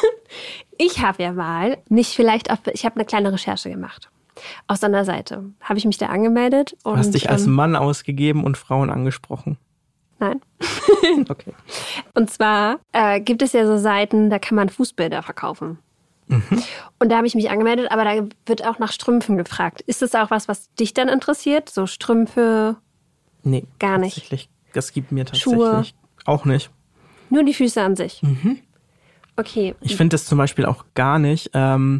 Ich habe ja mal, ich habe eine kleine Recherche gemacht. Aus einer Seite. Habe ich mich da angemeldet. Du hast dich als Mann ausgegeben und Frauen angesprochen. Nein. Okay. Und zwar gibt es ja so Seiten, da kann man Fußbilder verkaufen. Und da habe ich mich angemeldet, aber da wird auch nach Strümpfen gefragt. Ist das auch was dich dann interessiert? So Strümpfe? Nee, gar nicht. Tatsächlich, das gibt mir tatsächlich Schuhe? Auch nicht. Nur die Füße an sich? Okay. Ich finde das zum Beispiel auch gar nicht,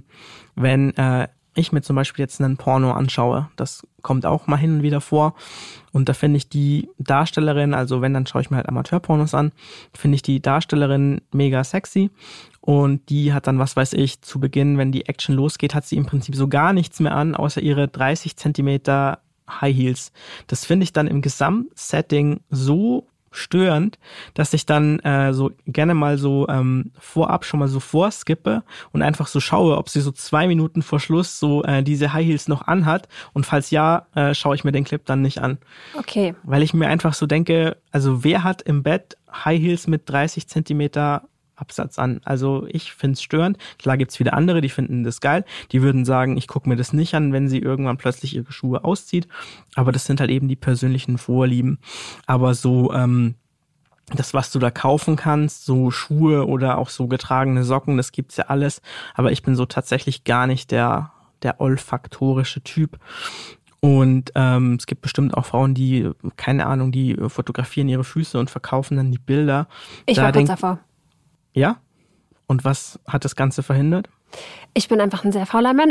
wenn ich mir zum Beispiel jetzt einen Porno anschaue. Das kommt auch mal hin und wieder vor. Und da finde ich die Darstellerin, also wenn, dann schaue ich mir halt Amateurpornos an, finde ich die Darstellerin mega sexy. Und die hat dann, was weiß ich, zu Beginn, wenn die Action losgeht, hat sie im Prinzip so gar nichts mehr an, außer ihre 30 Zentimeter High Heels. Das finde ich dann im Gesamtsetting so störend, dass ich dann so gerne mal so vorab schon mal so vorskippe und einfach so schaue, ob sie so 2 Minuten vor Schluss so diese High Heels noch anhat, und falls ja, schaue ich mir den Clip dann nicht an. Okay. Weil ich mir einfach so denke, also wer hat im Bett High Heels mit 30 Zentimeter Absatz an? Also ich finde es störend. Klar gibt's wieder andere, die finden das geil. Die würden sagen, ich gucke mir das nicht an, wenn sie irgendwann plötzlich ihre Schuhe auszieht. Aber das sind halt eben die persönlichen Vorlieben. Aber so das, was du da kaufen kannst, so Schuhe oder auch so getragene Socken, das gibt's ja alles. Aber ich bin so tatsächlich gar nicht der olfaktorische Typ. Und es gibt bestimmt auch Frauen, die, keine Ahnung, die fotografieren ihre Füße und verkaufen dann die Bilder. Ich war kurz davor. Ja? Und was hat das Ganze verhindert? Ich bin einfach ein sehr fauler Mensch.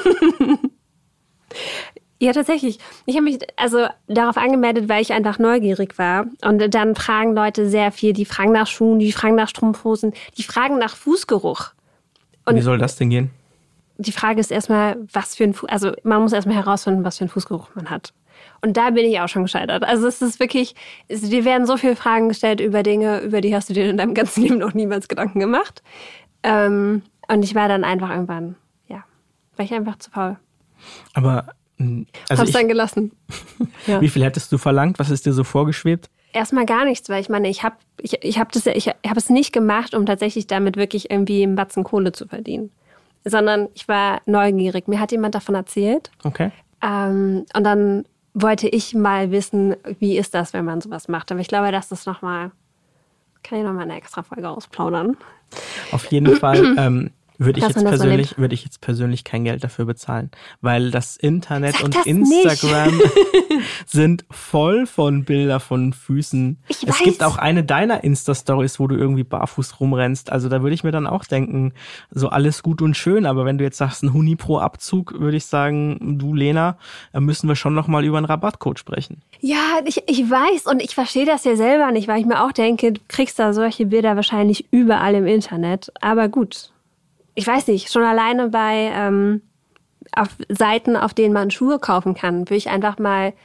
Ja, tatsächlich. Ich habe mich darauf angemeldet, weil ich einfach neugierig war. Und dann fragen Leute sehr viel. Die fragen nach Schuhen, die fragen nach Strumpfhosen, die fragen nach Fußgeruch. Und wie soll das denn gehen? Die Frage ist erstmal, man muss erstmal herausfinden, was für einen Fußgeruch man hat. Und da bin ich auch schon gescheitert. Also es ist wirklich, dir werden so viele Fragen gestellt über Dinge, über die hast du dir in deinem ganzen Leben noch niemals Gedanken gemacht. Und ich war dann einfach irgendwann, war ich einfach zu faul. Aber hab's dann gelassen. Ja. Wie viel hättest du verlangt? Was ist dir so vorgeschwebt? Erstmal gar nichts, weil ich meine, ich hab es nicht gemacht, um tatsächlich damit wirklich irgendwie einen Batzen Kohle zu verdienen. Sondern ich war neugierig. Mir hat jemand davon erzählt. Okay. Und dann wollte ich mal wissen, wie ist das, wenn man sowas macht. Aber ich glaube, kann ich nochmal eine extra Folge ausplaudern. Auf jeden Fall würde ich jetzt persönlich kein Geld dafür bezahlen, weil das Internet und Instagram sind voll von Bilder von Füßen. Es gibt auch eine deiner Insta-Stories, wo du irgendwie barfuß rumrennst. Also da würde ich mir dann auch denken, so alles gut und schön, aber wenn du jetzt sagst, ein Huni pro Abzug, würde ich sagen, du Lena, müssen wir schon nochmal über einen Rabattcode sprechen. Ja, ich weiß und ich verstehe das ja selber nicht, weil ich mir auch denke, du kriegst da solche Bilder wahrscheinlich überall im Internet. Aber gut. Ich weiß nicht, schon alleine bei auf Seiten, auf denen man Schuhe kaufen kann, würde ich einfach mal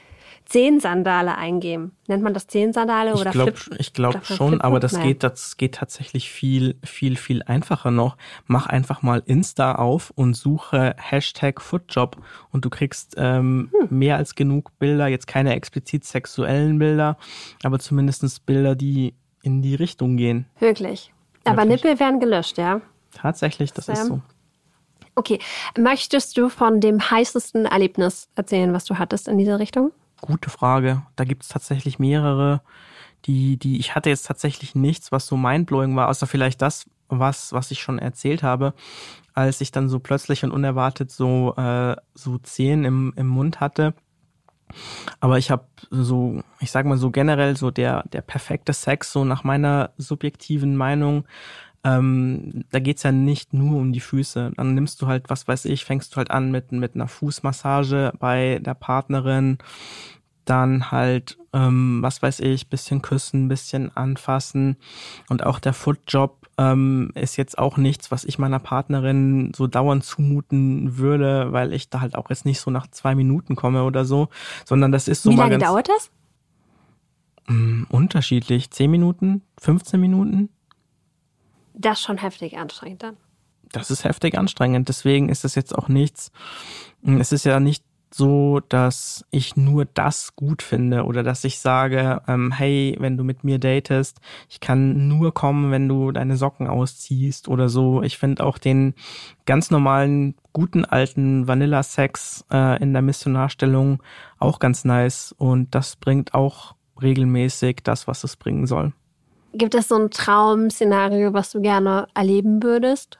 Zehensandale eingeben. Nennt man das Zehensandale oder Flip? Ich glaube schon, aber das geht tatsächlich viel einfacher noch. Mach einfach mal Insta auf und suche #Footjob und du kriegst mehr als genug Bilder, jetzt keine explizit sexuellen Bilder, aber zumindest Bilder, die in die Richtung gehen. Wirklich? Aber Nippel werden gelöscht, ja? Tatsächlich, das ist so. Okay, möchtest du von dem heißesten Erlebnis erzählen, was du hattest in dieser Richtung? Gute Frage. Da gibt es tatsächlich mehrere, die ich hatte jetzt tatsächlich nichts, was so mindblowing war, außer vielleicht das, was ich schon erzählt habe, als ich dann so plötzlich und unerwartet so Zehen im Mund hatte. Aber ich habe so, ich sag mal so generell so der perfekte Sex, so nach meiner subjektiven Meinung, da geht's ja nicht nur um die Füße. Dann nimmst du halt, was weiß ich, fängst du halt an mit einer Fußmassage bei der Partnerin, dann halt, was weiß ich, bisschen küssen, bisschen anfassen und auch der Footjob ist jetzt auch nichts, was ich meiner Partnerin so dauernd zumuten würde, weil ich da halt auch jetzt nicht so nach 2 Minuten komme oder so, sondern das ist so. Wie mal lange ganz dauert das? Unterschiedlich. 10 Minuten, 15 Minuten. Das ist schon heftig anstrengend dann. Das ist heftig anstrengend. Deswegen ist es jetzt auch nichts. Es ist ja nicht so, dass ich nur das gut finde oder dass ich sage, hey, wenn du mit mir datest, ich kann nur kommen, wenn du deine Socken ausziehst oder so. Ich finde auch den ganz normalen, guten alten Vanilla-Sex in der Missionarstellung auch ganz nice und das bringt auch regelmäßig das, was es bringen soll. Gibt es so ein Traum-Szenario, was du gerne erleben würdest?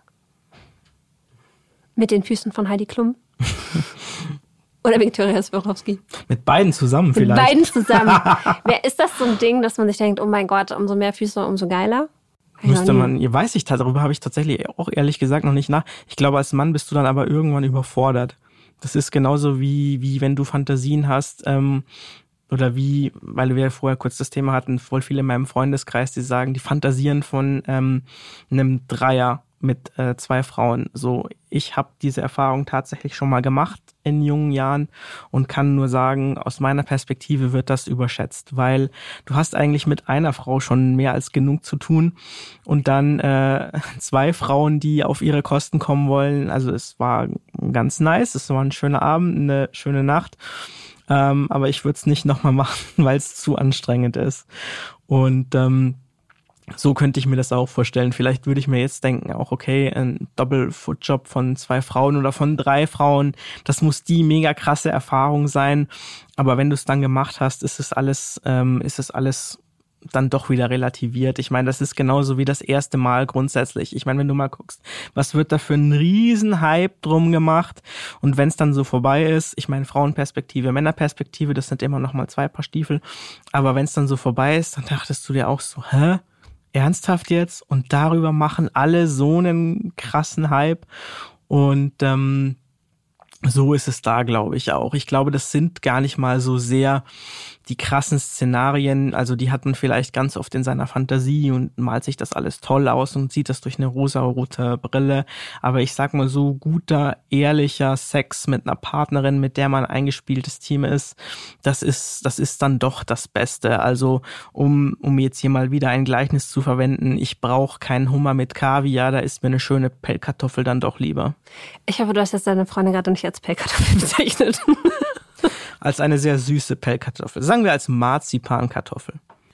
Mit den Füßen von Heidi Klum? Oder Viktoria Swarovski? Mit beiden zusammen vielleicht. Mit beiden zusammen. Ist das so ein Ding, dass man sich denkt, oh mein Gott, umso mehr Füße, umso geiler? Darüber habe ich tatsächlich auch ehrlich gesagt noch nicht nach. Ich glaube, als Mann bist du dann aber irgendwann überfordert. Das ist genauso wie wenn du Fantasien hast, oder wie, weil wir ja vorher kurz das Thema hatten, voll viele in meinem Freundeskreis, die sagen, die fantasieren von einem Dreier mit 2 Frauen. So, ich habe diese Erfahrung tatsächlich schon mal gemacht in jungen Jahren und kann nur sagen, aus meiner Perspektive wird das überschätzt, weil du hast eigentlich mit einer Frau schon mehr als genug zu tun und dann 2 Frauen, die auf ihre Kosten kommen wollen. Also es war ganz nice, es war ein schöner Abend, eine schöne Nacht. Aber ich würde es nicht nochmal machen, weil es zu anstrengend ist. Und so könnte ich mir das auch vorstellen. Vielleicht würde ich mir jetzt denken, auch okay, ein Doppel-Footjob von 2 Frauen oder von 3 Frauen, das muss die mega krasse Erfahrung sein. Aber wenn du es dann gemacht hast, ist es alles dann doch wieder relativiert. Ich meine, das ist genauso wie das erste Mal grundsätzlich. Ich meine, wenn du mal guckst, was wird da für ein Riesenhype drum gemacht und wenn es dann so vorbei ist, ich meine, Frauenperspektive, Männerperspektive, das sind immer noch mal 2 Paar Stiefel, aber wenn es dann so vorbei ist, dann dachtest du dir auch so, ernsthaft jetzt? Und darüber machen alle so einen krassen Hype und so ist es da, glaube ich, auch. Ich glaube, das sind gar nicht mal so sehr die krassen Szenarien, also die hat man vielleicht ganz oft in seiner Fantasie und malt sich das alles toll aus und sieht das durch eine rosa-rote Brille. Aber ich sag mal so, guter, ehrlicher Sex mit einer Partnerin, mit der man ein eingespieltes Team ist, das ist dann doch das Beste. Also um jetzt hier mal wieder ein Gleichnis zu verwenden, ich brauche keinen Hummer mit Kaviar, da ist mir eine schöne Pellkartoffel dann doch lieber. Ich hoffe, du hast jetzt deine Freundin gerade nicht als Pellkartoffel bezeichnet. Als eine sehr süße Pellkartoffel. Sagen wir als Marzipankartoffel.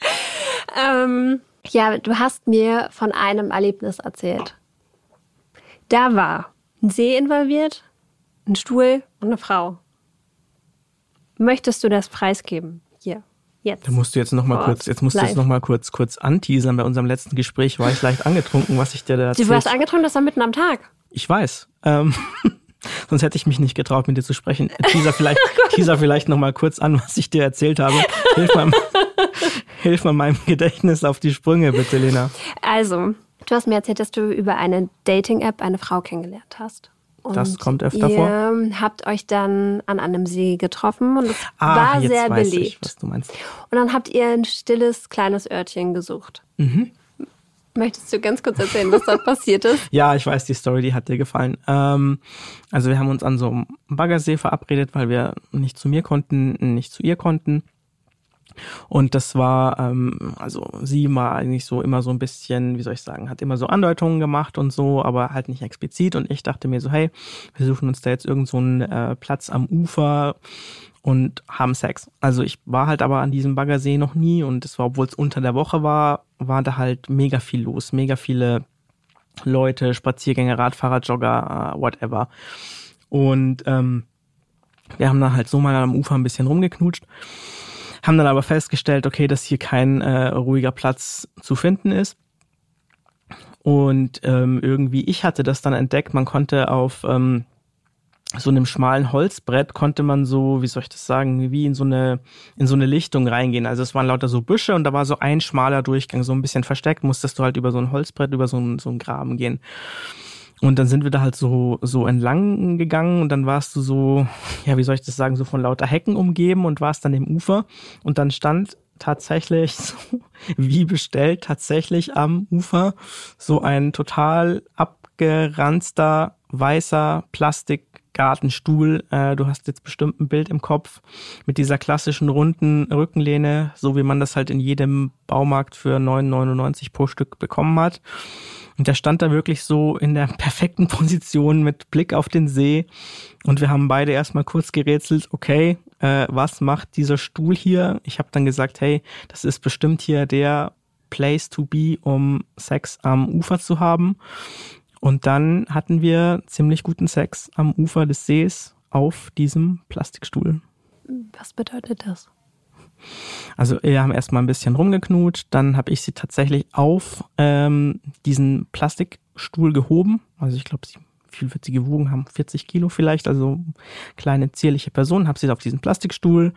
Ja, du hast mir von einem Erlebnis erzählt. Da war ein See involviert, ein Stuhl und eine Frau. Möchtest du das preisgeben? Hier, jetzt. Da musst du jetzt noch mal kurz anteasern. Bei unserem letzten Gespräch war ich leicht angetrunken, was ich dir da erzählt. Du warst angetrunken, das war mitten am Tag. Ich weiß. Sonst hätte ich mich nicht getraut, mit dir zu sprechen. Teaser vielleicht noch mal kurz an, was ich dir erzählt habe. Hilf mal meinem Gedächtnis auf die Sprünge, bitte, Lena. Also, du hast mir erzählt, dass du über eine Dating-App eine Frau kennengelernt hast. Und das kommt öfter vor. Ihr habt euch dann an einem See getroffen und es war sehr belebt. Ich, was du meinst. Und dann habt ihr ein stilles, kleines Örtchen gesucht. Mhm. Möchtest du ganz kurz erzählen, was dort passiert ist? Ja, ich weiß, die Story, die hat dir gefallen. Also wir haben uns an so einem Baggersee verabredet, weil wir nicht zu mir konnten, nicht zu ihr konnten. Und das war, also sie war eigentlich so immer so ein bisschen, wie soll ich sagen, hat immer so Andeutungen gemacht und so, aber halt nicht explizit. Und ich dachte mir so, hey, wir suchen uns da jetzt irgend so einen Platz am Ufer und haben Sex. Also ich war halt aber an diesem Baggersee noch nie und es war, obwohl es unter der Woche war da halt mega viel los, mega viele Leute, Spaziergänger, Radfahrer, Jogger, whatever. Und wir haben dann halt so mal am Ufer ein bisschen rumgeknutscht, haben dann aber festgestellt, okay, dass hier kein ruhiger Platz zu finden ist. Und irgendwie, ich hatte das dann entdeckt, man konnte auf so einem schmalen Holzbrett konnte man so, wie soll ich das sagen, wie in so eine Lichtung reingehen. Also es waren lauter so Büsche und da war so ein schmaler Durchgang, so ein bisschen versteckt, musstest du halt über so ein Holzbrett, über so einen Graben gehen. Und dann sind wir da halt so entlang gegangen und dann warst du so, ja, wie soll ich das sagen, so von lauter Hecken umgeben und warst dann im Ufer und dann stand tatsächlich, so, wie bestellt, tatsächlich am Ufer so ein total abgeranzter, weißer Plastikgartenstuhl. Du hast jetzt bestimmt ein Bild im Kopf mit dieser klassischen runden Rückenlehne, so wie man das halt in jedem Baumarkt für 9,99 pro Stück bekommen hat. Und der stand da wirklich so in der perfekten Position mit Blick auf den See. Und wir haben beide erstmal kurz gerätselt, okay, was macht dieser Stuhl hier? Ich habe dann gesagt, hey, das ist bestimmt hier der Place to be, um Sex am Ufer zu haben. Und dann hatten wir ziemlich guten Sex am Ufer des Sees auf diesem Plastikstuhl. Was bedeutet das? Also wir haben erstmal ein bisschen rumgeknutscht, dann habe ich sie tatsächlich auf diesen Plastikstuhl gehoben. Also ich glaube, wie viel wird sie gewogen haben? 40 Kilo vielleicht, also kleine zierliche Person. Habe sie auf diesen Plastikstuhl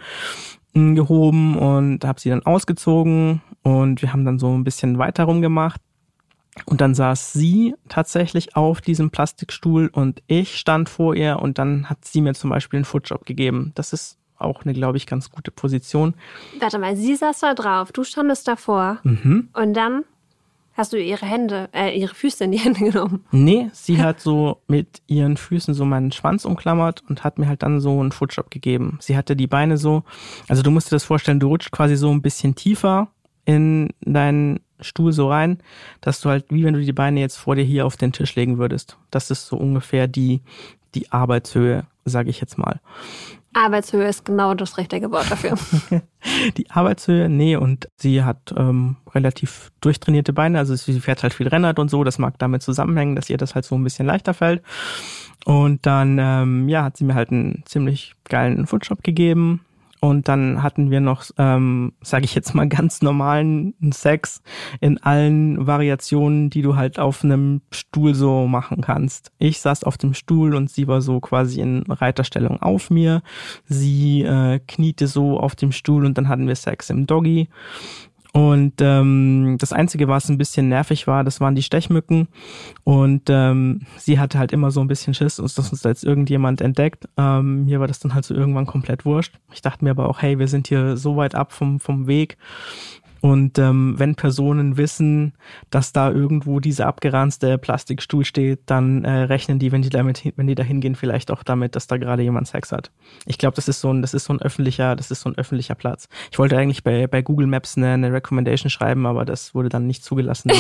gehoben und habe sie dann ausgezogen und wir haben dann so ein bisschen weiter rumgemacht. Und dann saß sie tatsächlich auf diesem Plastikstuhl und ich stand vor ihr und dann hat sie mir zum Beispiel einen Footjob gegeben. Das ist auch eine, glaube ich, ganz gute Position. Warte mal, sie saß da drauf, du standest davor und dann hast du ihre Füße in die Hände genommen. Nee, sie hat so mit ihren Füßen so meinen Schwanz umklammert und hat mir halt dann so einen Footjob gegeben. Sie hatte die Beine so, also du musst dir das vorstellen, du rutscht quasi so ein bisschen tiefer in deinen Stuhl so rein, dass du halt, wie wenn du die Beine jetzt vor dir hier auf den Tisch legen würdest. Das ist so ungefähr die Arbeitshöhe, sage ich jetzt mal. Arbeitshöhe ist genau das richtige Wort dafür. Die Arbeitshöhe, nee, und sie hat relativ durchtrainierte Beine, also sie fährt halt viel Rennrad und so, das mag damit zusammenhängen, dass ihr das halt so ein bisschen leichter fällt. Und dann, hat sie mir halt einen ziemlich geilen Footjob gegeben. Und dann hatten wir noch, sage ich jetzt mal, ganz normalen Sex in allen Variationen, die du halt auf einem Stuhl so machen kannst. Ich saß auf dem Stuhl und sie war so quasi in Reiterstellung auf mir. Sie kniete so auf dem Stuhl und dann hatten wir Sex im Doggy. Und das Einzige, was ein bisschen nervig war, das waren die Stechmücken. Und sie hatte halt immer so ein bisschen Schiss, dass uns da jetzt irgendjemand entdeckt. Mir war das dann halt so irgendwann komplett wurscht. Ich dachte mir aber auch, hey, wir sind hier so weit ab vom Weg. Und wenn Personen wissen, dass da irgendwo dieser abgeranzte Plastikstuhl steht, dann rechnen die, wenn die da hingehen, vielleicht auch damit, dass da gerade jemand Sex hat. Ich glaube, das ist so ein öffentlicher Platz. Ich wollte eigentlich bei Google Maps eine Recommendation schreiben, aber das wurde dann nicht zugelassen.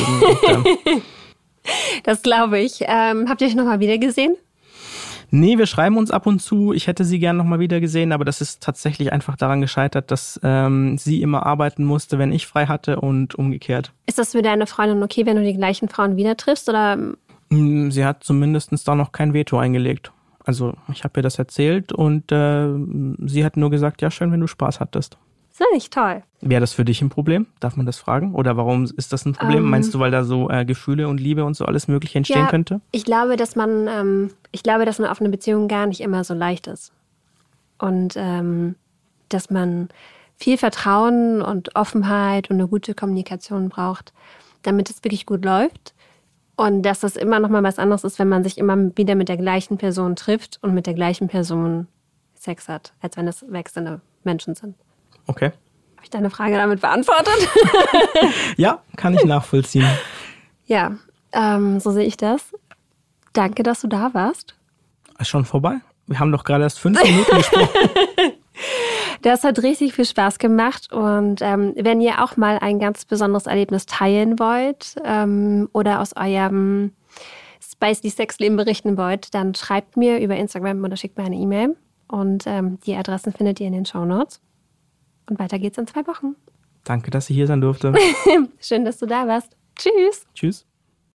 Das glaube ich. Habt ihr euch nochmal wieder gesehen? Nee, wir schreiben uns ab und zu. Ich hätte sie gern nochmal wieder gesehen, aber das ist tatsächlich einfach daran gescheitert, dass sie immer arbeiten musste, wenn ich frei hatte und umgekehrt. Ist das für deine Freundin okay, wenn du die gleichen Frauen wieder triffst, oder? Sie hat zumindest da noch kein Veto eingelegt. Also ich habe ihr das erzählt und sie hat nur gesagt, ja, schön, wenn du Spaß hattest. Ist ja nicht toll. Wäre das für dich ein Problem? Darf man das fragen? Oder warum ist das ein Problem? Meinst du, weil da so Gefühle und Liebe und so alles Mögliche entstehen könnte? Ich glaube, dass man auf eine Beziehung gar nicht immer so leicht ist. Und dass man viel Vertrauen und Offenheit und eine gute Kommunikation braucht, damit es wirklich gut läuft. Und dass das immer noch mal was anderes ist, wenn man sich immer wieder mit der gleichen Person trifft und mit der gleichen Person Sex hat, als wenn es wechselnde Menschen sind. Okay. Habe ich deine Frage damit beantwortet? Ja, kann ich nachvollziehen. Ja, so sehe ich das. Danke, dass du da warst. Ist schon vorbei? Wir haben doch gerade erst 5 Minuten gesprochen. Das hat richtig viel Spaß gemacht und wenn ihr auch mal ein ganz besonderes Erlebnis teilen wollt oder aus eurem Spicy Sexleben berichten wollt, dann schreibt mir über Instagram oder schickt mir eine E-Mail und die Adressen findet ihr in den Shownotes. Und weiter geht's in 2 Wochen. Danke, dass ich hier sein durfte. Schön, dass du da warst. Tschüss. Tschüss.